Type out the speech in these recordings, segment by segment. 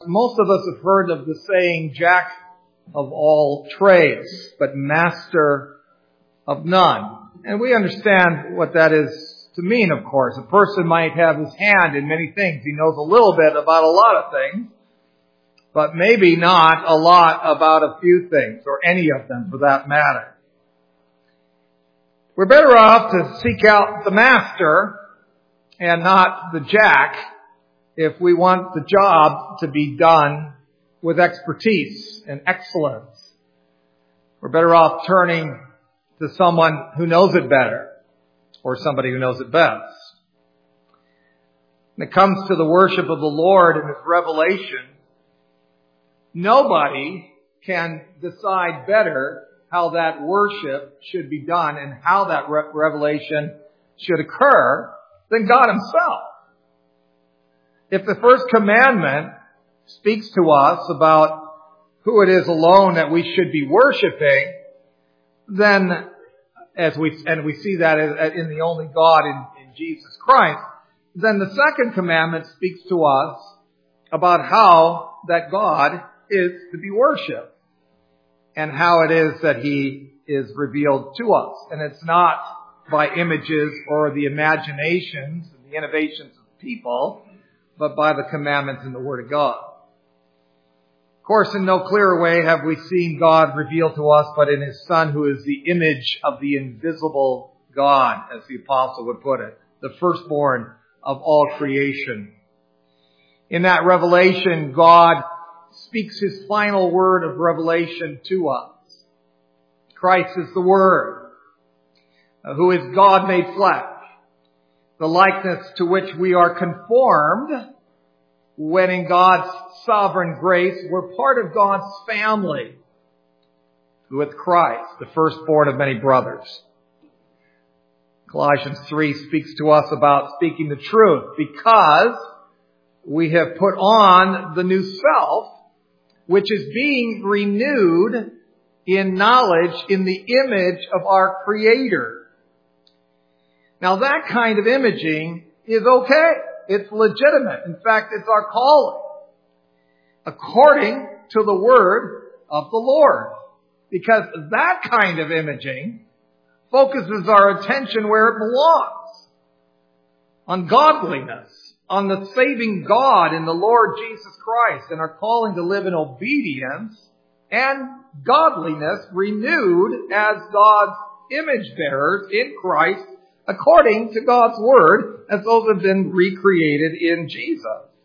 Most of us have heard of the saying, Jack of all trades, but master of none. And we understand what that is to mean, of course. A person might have his hand in many things. He knows a little bit about a lot of things, but maybe not a lot about a few things, or any of them for that matter. We're better off to seek out the master and not the jack if we want the job to be done with expertise and excellence. We're better off turning to someone who knows it better, or somebody who knows it best. When it comes to the worship of the Lord and His revelation, nobody can decide better how that worship should be done and how that revelation should occur than God Himself. If the first commandment speaks to us about who it is alone that we should be worshiping, then we see that in the only God in Jesus Christ, then the second commandment speaks to us about how that God is to be worshipped and how it is that He is revealed to us. And it's not by images or the imaginations and the innovations of people, but by the commandments in the Word of God. Of course, in no clearer way have we seen God revealed to us, but in His Son, who is the image of the invisible God, as the apostle would put it, the firstborn of all creation. In that revelation, God speaks His final word of revelation to us. Christ is the Word, who is God made flesh, the likeness to which we are conformed when in God's sovereign grace we're part of God's family with Christ, the firstborn of many brothers. Colossians 3 speaks to us about speaking the truth because we have put on the new self, which is being renewed in knowledge in the image of our Creator. Now that kind of imaging is okay. It's legitimate. In fact, it's our calling, according to the word of the Lord. Because that kind of imaging focuses our attention where it belongs. On godliness, on the saving God in the Lord Jesus Christ, and our calling to live in obedience and godliness renewed as God's image bearers in Christ, according to God's Word, as those have been recreated in Jesus.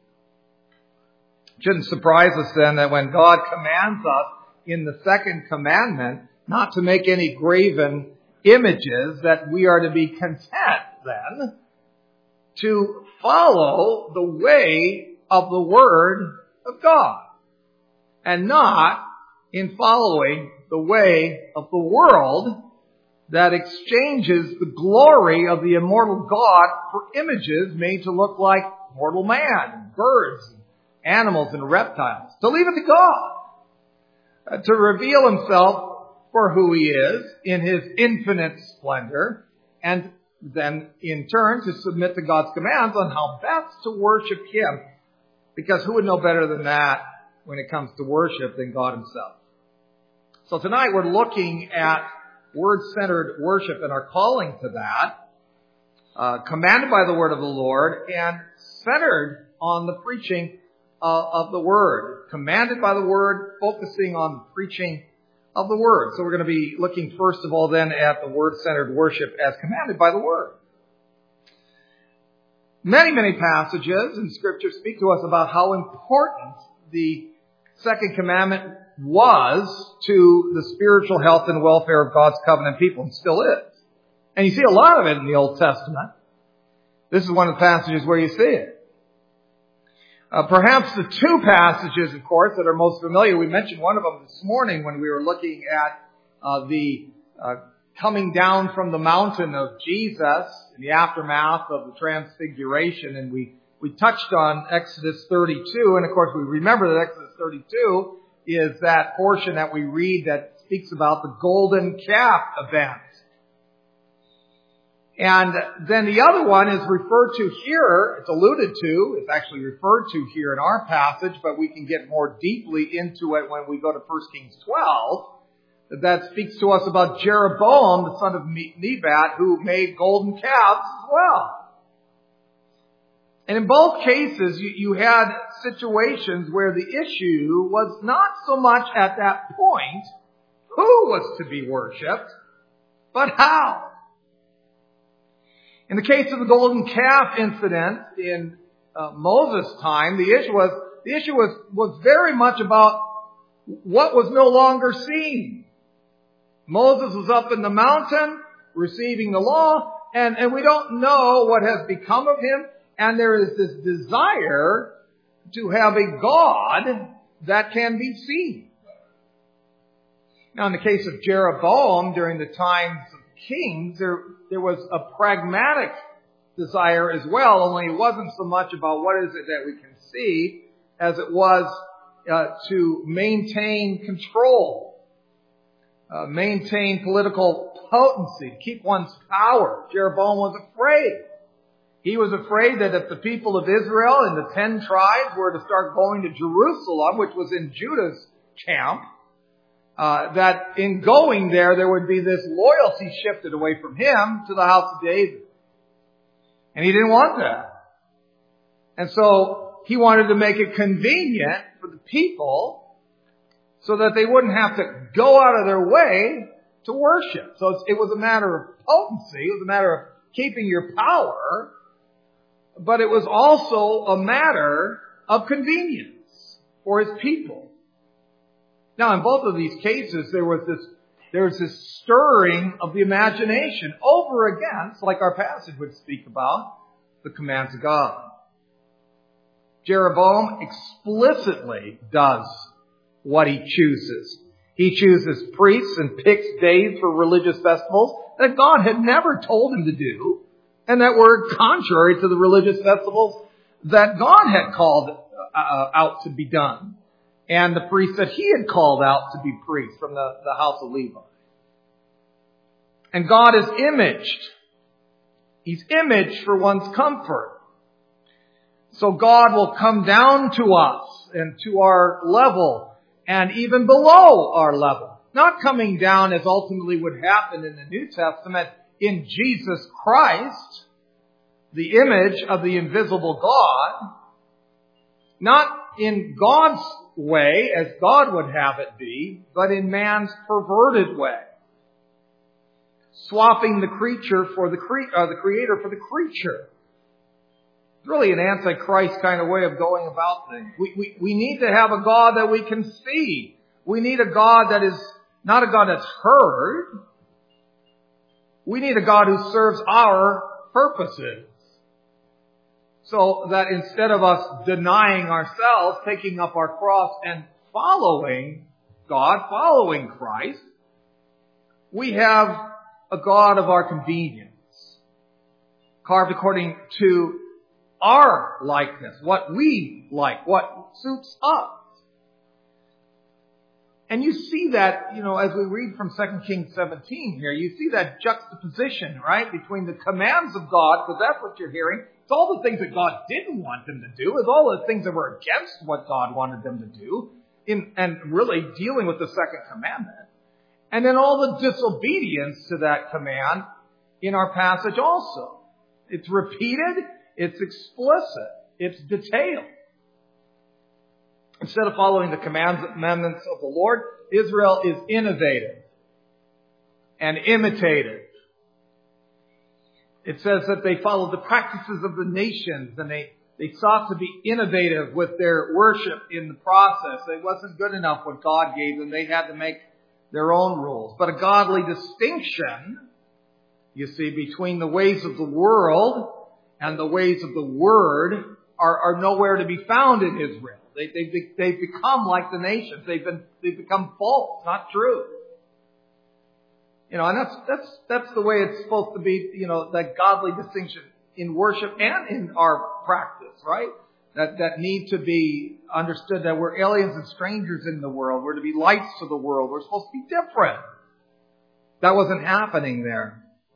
It shouldn't surprise us then that when God commands us in the second commandment not to make any graven images, that we are to be content then to follow the way of the Word of God, and not in following the way of the world that exchanges the glory of the immortal God for images made to look like mortal man, and birds, and animals, and reptiles. To leave it to God, to reveal Himself for who He is in His infinite splendor, and then in turn to submit to God's commands on how best to worship Him. Because who would know better than that when it comes to worship than God Himself? So tonight we're looking at Word-centered worship and our calling to that, commanded by the Word of the Lord and centered on the preaching of the Word. Commanded by the Word, focusing on the preaching of the Word. So we're going to be looking first of all then at the Word-centered worship as commanded by the Word. Many, many passages in Scripture speak to us about how important the second commandment was to the spiritual health and welfare of God's covenant people, and still is. And you see a lot of it in the Old Testament. This is one of the passages where you see it. Perhaps the two passages, of course, that are most familiar, we mentioned one of them this morning when we were looking at the coming down from the mountain of Jesus in the aftermath of the Transfiguration, and we touched on Exodus 32, and of course we remember that Exodus 32 is that portion that we read that speaks about the golden calf event. And then the other one is referred to here, it's alluded to, it's actually referred to here in our passage, but we can get more deeply into it when we go to 1 Kings 12. That speaks to us about Jeroboam, the son of Nebat, who made golden calves as well. And in both cases, you had situations where the issue was not so much at that point who was to be worshipped, but how. In the case of the golden calf incident in Moses' time, the issue was very much about what was no longer seen. Moses was up in the mountain receiving the law, and we don't know what has become of him. And there is this desire to have a God that can be seen. Now, in the case of Jeroboam, during the times of kings, there was a pragmatic desire as well, only it wasn't so much about what is it that we can see as it was to maintain control, maintain political potency, keep one's power. Jeroboam was afraid. He was afraid that if the people of Israel and the 10 tribes were to start going to Jerusalem, which was in Judah's camp, that in going there would be this loyalty shifted away from him to the house of David. And he didn't want that. And so he wanted to make it convenient for the people so that they wouldn't have to go out of their way to worship. So it was a matter of potency. It was a matter of keeping your power. But it was also a matter of convenience for his people. Now, in both of these cases, there was this stirring of the imagination over against, like our passage would speak about, the commands of God. Jeroboam explicitly does what he chooses. He chooses priests and picks days for religious festivals that God had never told him to do, and that were contrary to the religious festivals that God had called out to be done, and the priests that he had called out to be priests from the house of Levi. And God is imaged. He's imaged for one's comfort. So God will come down to us and to our level and even below our level. Not coming down as ultimately would happen in the New Testament in Jesus Christ, the image of the invisible God, not in God's way as God would have it be, but in man's perverted way. Swapping the creature for the creator for the creature. It's really an antichrist kind of way of going about things. We need to have a God that we can see. We need a God that is not a God that's heard. We need a God who serves our purposes. So that instead of us denying ourselves, taking up our cross and following God, following Christ, we have a God of our convenience, carved according to our likeness, what we like, what suits us. And you see that, as we read from 2 Kings 17 here, you see that juxtaposition, right, between the commands of God, because that's what you're hearing. It's all the things that God didn't want them to do. It's all the things that were against what God wanted them to do, and really dealing with the second commandment. And then all the disobedience to that command in our passage also. It's repeated, it's explicit, it's detailed. Instead of following the commandments of the Lord, Israel is innovative and imitative. It says that they followed the practices of the nations, and they sought to be innovative with their worship in the process. It wasn't good enough what God gave them. They had to make their own rules. But a godly distinction, you see, between the ways of the world and the ways of the Word are nowhere to be found in Israel. They've become like the nations. They've become false, not true. And that's the way it's supposed to be, that godly distinction in worship and in our practice, right? That need to be understood, that we're aliens and strangers in the world. We're to be lights to the world. We're supposed to be different. That wasn't happening there.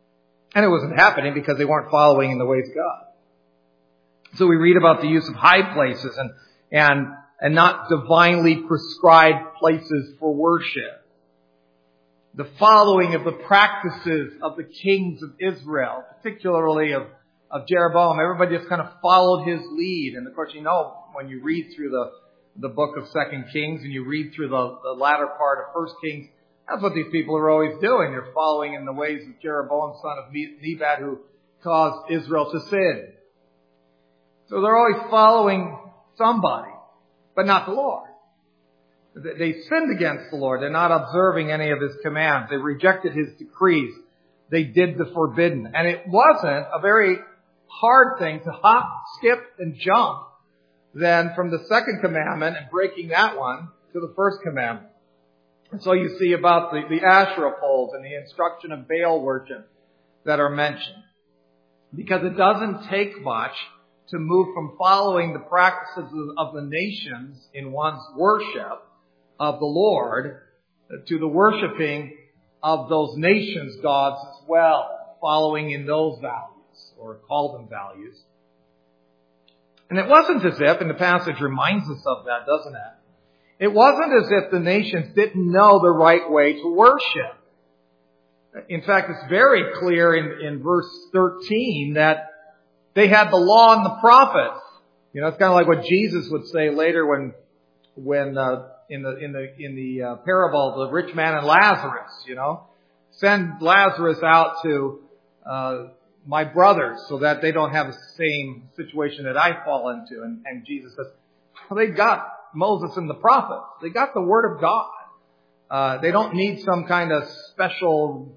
And it wasn't happening because they weren't following in the ways of God. So we read about the use of high places and not divinely prescribed places for worship. The following of the practices of the kings of Israel, particularly of Jeroboam. Everybody just kind of followed his lead. And of course, when you read through the book of 2 Kings and you read through the latter part of 1 Kings, that's what these people are always doing. They're following in the ways of Jeroboam, son of Nebat, who caused Israel to sin. So they're always following somebody, but not the Lord. They sinned against the Lord. They're not observing any of His commands. They rejected His decrees. They did the forbidden. And it wasn't a very hard thing to hop, skip, and jump then from the second commandment and breaking that one to the first commandment. And so you see about the Asherah poles and the instruction of Baal worship that are mentioned. Because it doesn't take much to move from following the practices of the nations in one's worship of the Lord to the worshiping of those nations' gods as well, following in those values, or call them values. And it wasn't as if, and the passage reminds us of that, doesn't it? It wasn't as if the nations didn't know the right way to worship. In fact, it's very clear in verse 13 that they had the law and the prophets. It's kind of like what Jesus would say later when in the parable of the rich man and Lazarus, send Lazarus out to my brothers so that they don't have the same situation that I fall into. And Jesus says, well, they got Moses and the prophets. They got the Word of God. They don't need some kind of special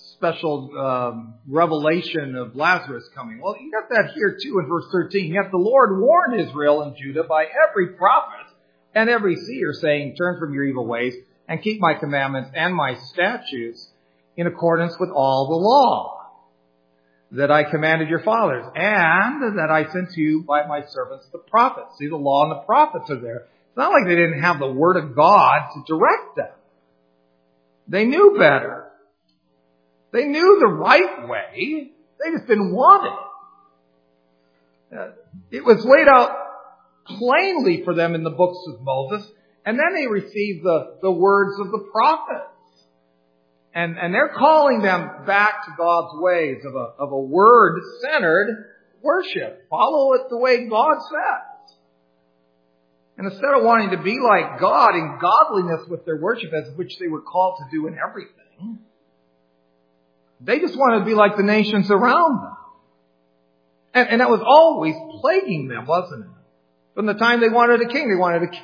revelation of Lazarus coming. Well, you got that here too in verse 13. Yet the Lord warned Israel and Judah by every prophet and every seer, saying, turn from your evil ways and keep my commandments and my statutes in accordance with all the law that I commanded your fathers and that I sent to you by my servants the prophets. See, the law and the prophets are there. It's not like they didn't have the Word of God to direct them. They knew better. They knew the right way. They just didn't want it. It was laid out plainly for them in the books of Moses. And then they received the words of the prophets. And they're calling them back to God's ways of a word-centered worship. Follow it the way God says. And instead of wanting to be like God in godliness with their worship, as which they were called to do in everything, they just wanted to be like the nations around them. And that was always plaguing them, wasn't it? From the time they wanted a king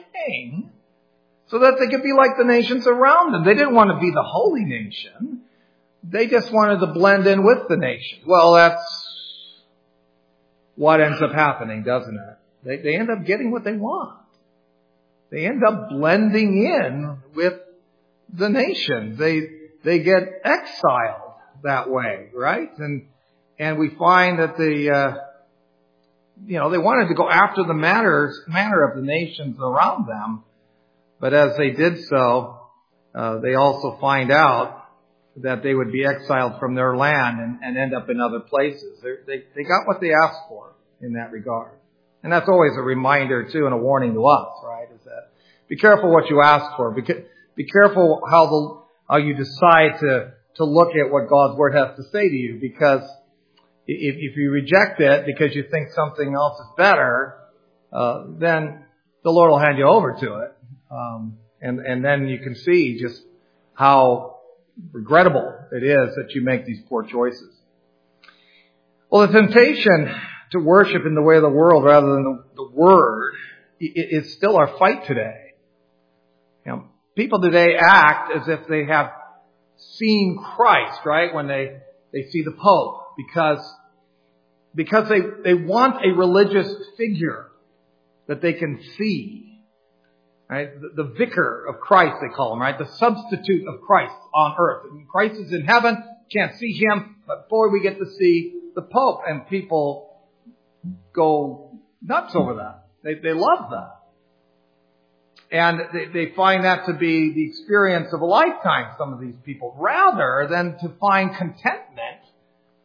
so that they could be like the nations around them. They didn't want to be the holy nation. They just wanted to blend in with the nation. Well, that's what ends up happening, doesn't it? They end up getting what they want. They end up blending in with the nation. They get exiled that way, right? And we find that they wanted to go after the manner of the nations around them. But as they did so, they also find out that they would be exiled from their land and end up in other places. They got what they asked for in that regard. And that's always a reminder too and a warning to us, right? Is that be careful what you ask for. Be careful how you decide to look at what God's Word has to say to you, because if you reject it because you think something else is better, then the Lord will hand you over to it. And then you can see just how regrettable it is that you make these poor choices. Well, the temptation to worship in the way of the world rather than the Word is still our fight today. People today act as if they have seen Christ, right? When they see the Pope, because they want a religious figure that they can see, right? The vicar of Christ, they call him, right? The substitute of Christ on earth. And Christ is in heaven, can't see him, but boy, we get to see the Pope, and people go nuts over that. They love that. And they find that to be the experience of a lifetime, some of these people, rather than to find contentment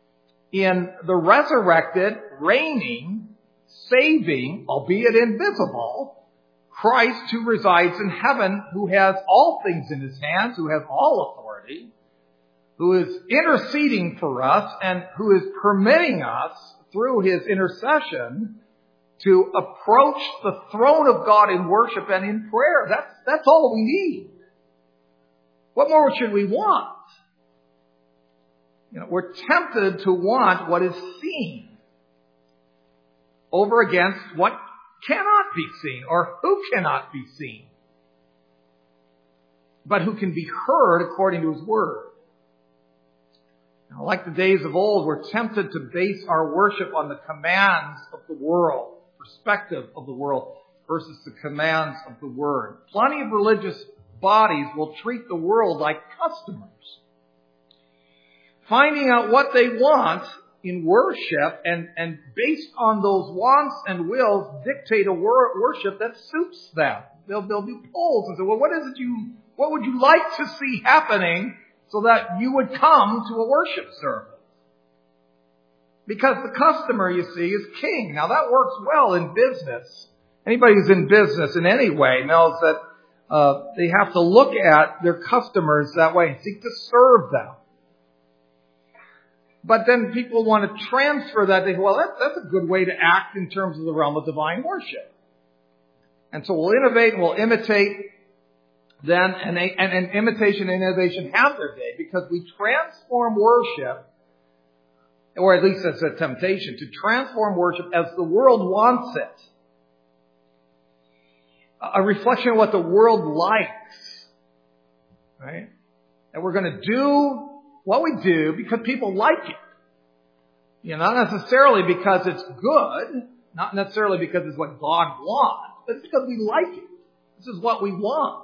in the resurrected, reigning, saving, albeit invisible, Christ who resides in heaven, who has all things in his hands, who has all authority, who is interceding for us, and who is permitting us, through his intercession, to approach the throne of God in worship and in prayer. That's all we need. What more should we want? We're tempted to want what is seen over against what cannot be seen, or who cannot be seen, but who can be heard according to his word. Now, like the days of old, we're tempted to base our worship on the commands of the world, perspective of the world, versus the commands of the word. Plenty of religious bodies will treat the world like customers, finding out what they want in worship and based on those wants and wills dictate a worship that suits them. They'll do polls and say, well, what would you like to see happening so that you would come to a worship service? Because the customer, you see, is king. Now that works well in business. Anybody who's in business in any way knows that they have to look at their customers that way and seek to serve them. But then people want to transfer that. They go, well, that's a good way to act in terms of the realm of divine worship. And so we'll innovate and we'll imitate then, and imitation and innovation have their day because we transform worship, or at least it's a temptation, to transform worship as the world wants it. A reflection of what the world likes. Right? And we're going to do what we do because people like it. Not necessarily because it's good, not necessarily because it's what God wants, but it's because we like it. This is what we want.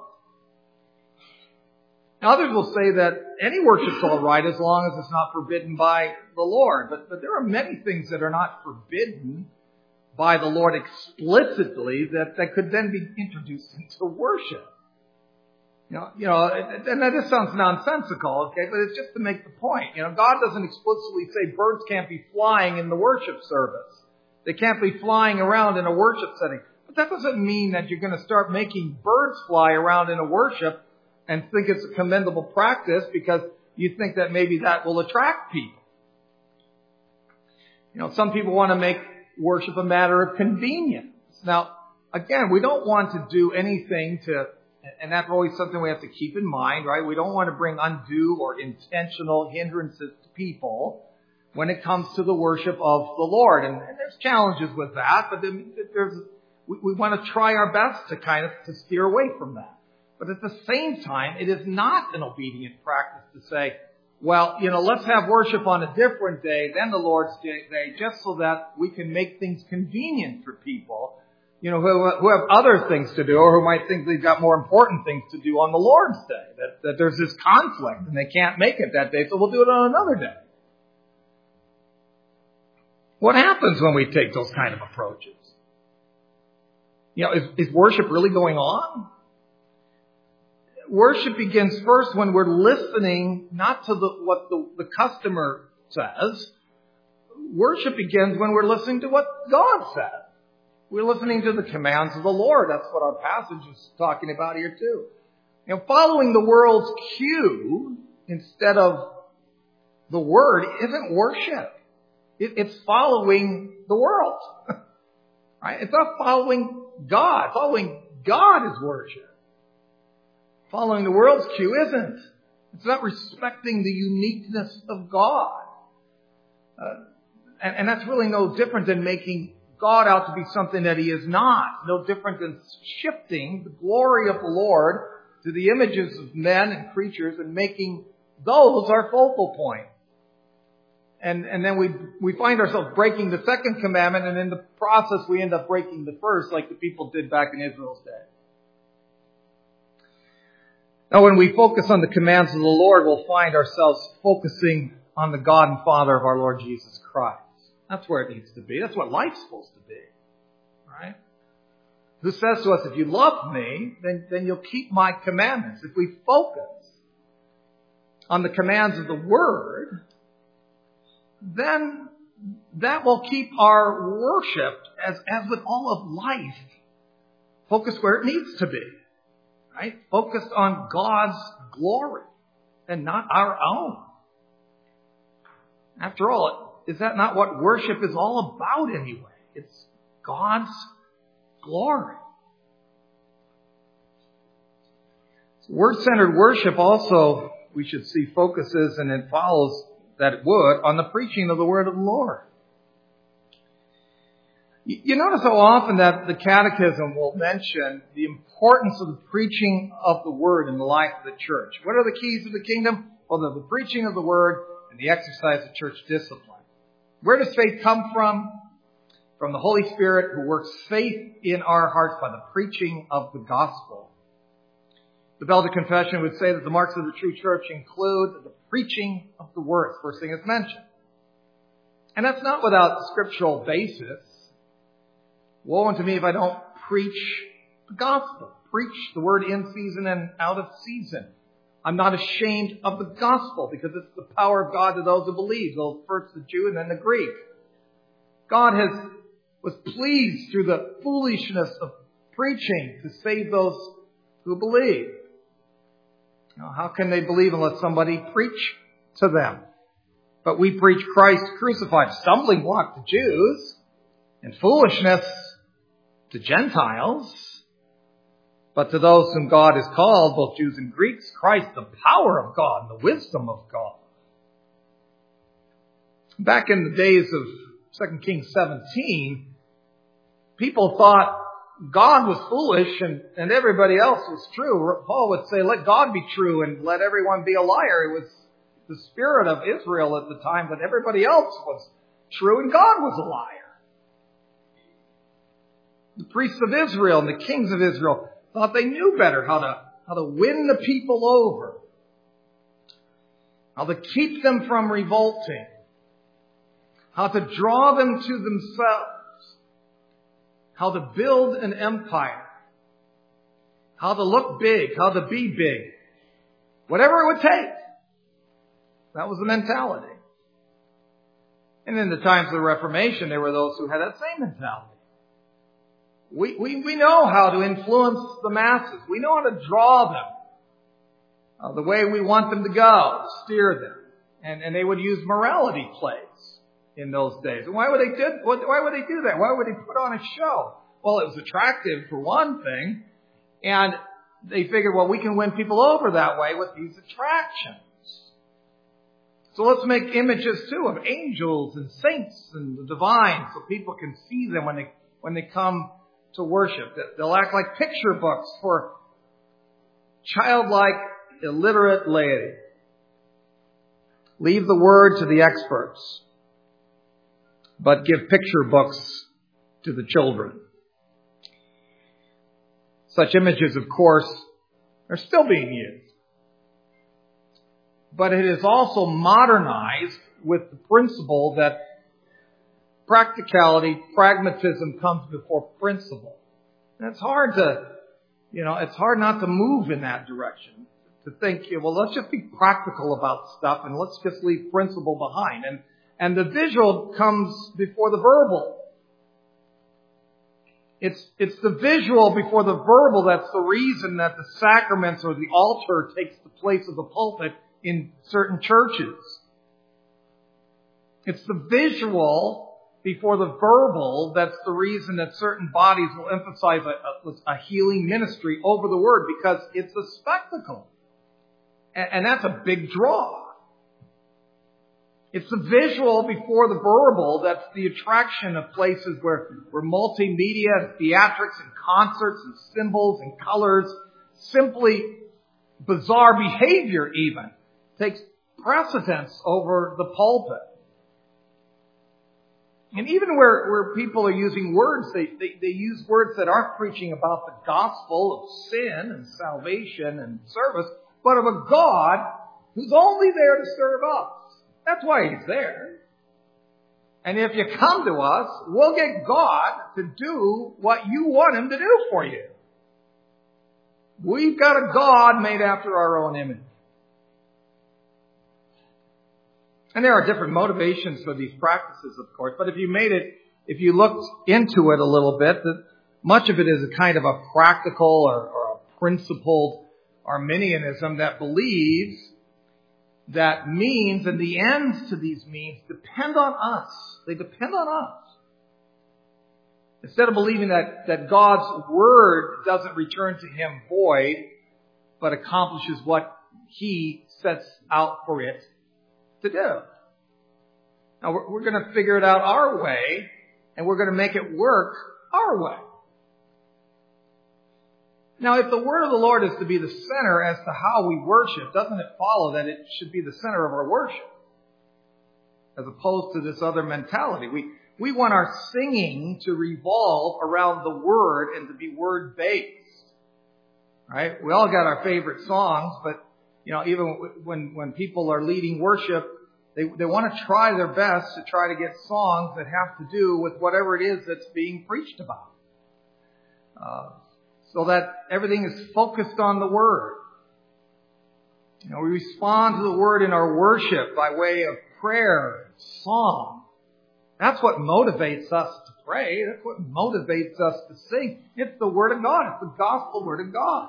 Now, others will say that any worship's all right as long as it's not forbidden by the Lord. But there are many things that are not forbidden by the Lord explicitly that could then be introduced into worship. And that just sounds nonsensical, okay? But it's just to make the point. God doesn't explicitly say birds can't be flying in the worship service. They can't be flying around in a worship setting. But that doesn't mean that you're going to start making birds fly around in a worship and think it's a commendable practice because you think that maybe that will attract people. Some people want to make worship a matter of convenience. Now, again, we don't want to do anything and that's always something we have to keep in mind, right? We don't want to bring undue or intentional hindrances to people when it comes to the worship of the Lord. And there's challenges with that, but we want to try our best to steer away from that. But at the same time, it is not an obedient practice to say, well, let's have worship on a different day than the Lord's Day, just so that we can make things convenient for people, who have other things to do, or who might think they've got more important things to do on the Lord's Day, that there's this conflict and they can't make it that day, so we'll do it on another day. What happens when we take those kind of approaches? Is worship really going on? Worship begins first when we're listening not to what the customer says. Worship begins when we're listening to what God says. We're listening to the commands of the Lord. That's what our passage is talking about here too. Following the world's cue instead of the word isn't worship. It's following the world. Right? It's not following God. Following God is worship. Following the world's cue isn't. It's not respecting the uniqueness of God. And that's really no different than making God out to be something that He is not. No different than shifting the glory of the Lord to the images of men and creatures and making those our focal point. And then we find ourselves breaking the second commandment, and in the process we end up breaking the first, like the people did back in Israel's day. Now, when we focus on the commands of the Lord, we'll find ourselves focusing on the God and Father of our Lord Jesus Christ. That's where it needs to be. That's what life's supposed to be. Right? Who says to us, if you love me, then you'll keep my commandments. If we focus on the commands of the Word, then that will keep our worship, as with all of life, focused where it needs to be. Right? Focused on God's glory and not our own. After all, is that not what worship is all about anyway? It's God's glory. Word-centered worship also, we should see, focuses, and it follows that it would, on the preaching of the word of the Lord. You notice how often that the Catechism will mention the importance of the preaching of the word in the life of the church. What are the keys of the kingdom? Well, they're the preaching of the word and the exercise of church discipline. Where does faith come from? From the Holy Spirit, who works faith in our hearts by the preaching of the gospel. The Belgic Confession would say that the marks of the true church include the preaching of the word. First thing is mentioned. And that's not without scriptural basis. Woe unto me if I don't preach the gospel. Preach the word in season and out of season. I'm not ashamed of the gospel because it's the power of God to those who believe, both first the Jew and then the Greek. God was pleased through the foolishness of preaching to save those who believe. Now, how can they believe unless somebody preach to them? But we preach Christ crucified, stumbling block to Jews and foolishness to Gentiles. But to those whom God has called, both Jews and Greeks, Christ, the power of God and the wisdom of God. Back in the days of 2 Kings 17, people thought God was foolish and everybody else was true. Paul would say, let God be true and let everyone be a liar. It was the spirit of Israel at the time that everybody else was true and God was a liar. The priests of Israel and the kings of Israel thought they knew better how to win the people over, how to keep them from revolting, how to draw them to themselves, how to build an empire, how to look big, how to be big, whatever it would take. That was the mentality. And in the times of the Reformation, there were those who had that same mentality. We know how to influence the masses. We know how to draw them the way we want them to go, steer them. And they would use morality plays in those days. And why would they do that? Why would they put on a show? Well, it was attractive for one thing. And they figured, well, we can win people over that way with these attractions. So let's make images too of angels and saints and the divine so people can see them when they come to worship. They'll act like picture books for childlike, illiterate laity. Leave the word to the experts, but give picture books to the children. Such images, of course, are still being used. But it is also modernized with the principle that practicality, pragmatism comes before principle. And it's hard not to move in that direction. To think, well, let's just be practical about stuff and let's just leave principle behind. And the visual comes before the verbal. It's the visual before the verbal that's the reason that the sacraments or the altar takes the place of the pulpit in certain churches. It's the visual before the verbal that's the reason that certain bodies will emphasize a healing ministry over the word, because it's a spectacle. And that's a big draw. It's the visual before the verbal that's the attraction of places where multimedia and theatrics and concerts and symbols and colors, simply bizarre behavior even, takes precedence over the pulpit. And even where people are using words, they use words that aren't preaching about the gospel of sin and salvation and service, but of a God who's only there to serve us. That's why He's there. And if you come to us, we'll get God to do what you want Him to do for you. We've got a God made after our own image. And there are different motivations for these practices, of course. But if you looked into it a little bit, that much of it is a kind of a practical or a principled Arminianism that believes that means and the ends to these means depend on us. They depend on us. Instead of believing that God's Word doesn't return to Him void, but accomplishes what He sets out for it to do. Now, we're going to figure it out our way, and we're going to make it work our way. Now, if the Word of the Lord is to be the center as to how we worship, doesn't it follow that it should be the center of our worship? As opposed to this other mentality. We want our singing to revolve around the Word and to be Word-based. Right? We all got our favorite songs, but even when people are leading worship, they want to try their best to try to get songs that have to do with whatever it is that's being preached about. So that everything is focused on the Word. We respond to the Word in our worship by way of prayer, song. That's what motivates us to pray. That's what motivates us to sing. It's the Word of God. It's the gospel Word of God.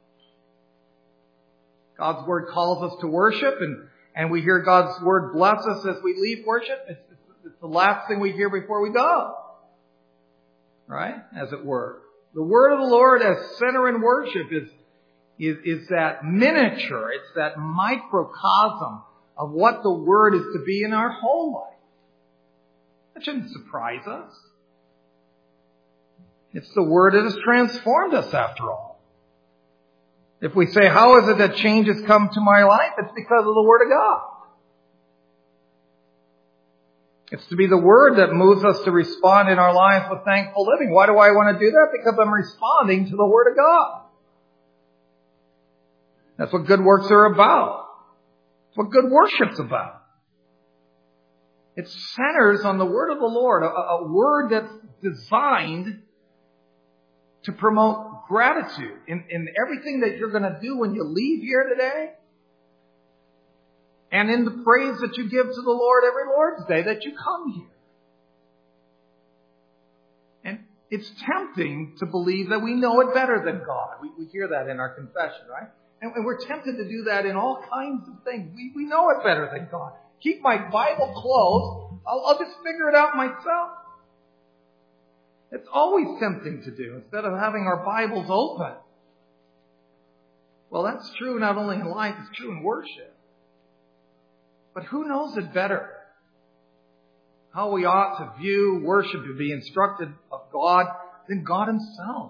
God's Word calls us to worship, and we hear God's Word bless us as we leave worship. It's the last thing we hear before we go. Right? As it were. The Word of the Lord as center in worship is that miniature. It's that microcosm of what the Word is to be in our whole life. That shouldn't surprise us. It's the Word that has transformed us after all. If we say, how is it that change has come to my life? It's because of the Word of God. It's to be the Word that moves us to respond in our lives with thankful living. Why do I want to do that? Because I'm responding to the Word of God. That's what good works are about. It's what good worship's about. It centers on the Word of the Lord, a Word that's designed to promote gratitude in everything that you're going to do when you leave here today. And in the praise that you give to the Lord every Lord's Day that you come here. And it's tempting to believe that we know it better than God. We hear that in our confession, right? And we're tempted to do that in all kinds of things. We know it better than God. Keep my Bible closed. I'll just figure it out myself. It's always tempting to do instead of having our Bibles open. Well, that's true not only in life, it's true in worship. But who knows it better? How we ought to view worship, to be instructed of God, than God Himself,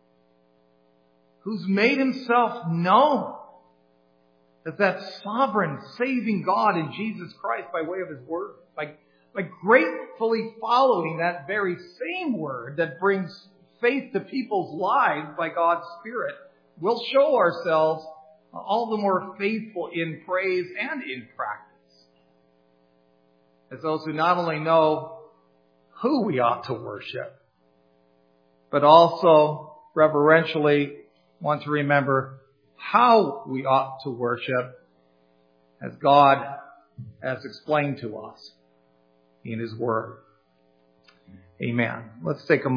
who's made Himself known as that sovereign, saving God in Jesus Christ by way of His Word. By gratefully following that very same Word that brings faith to people's lives by God's Spirit, we'll show ourselves all the more faithful in praise and in practice. As those who not only know who we ought to worship, but also reverentially want to remember how we ought to worship as God has explained to us in His Word. Amen. Let's take a moment.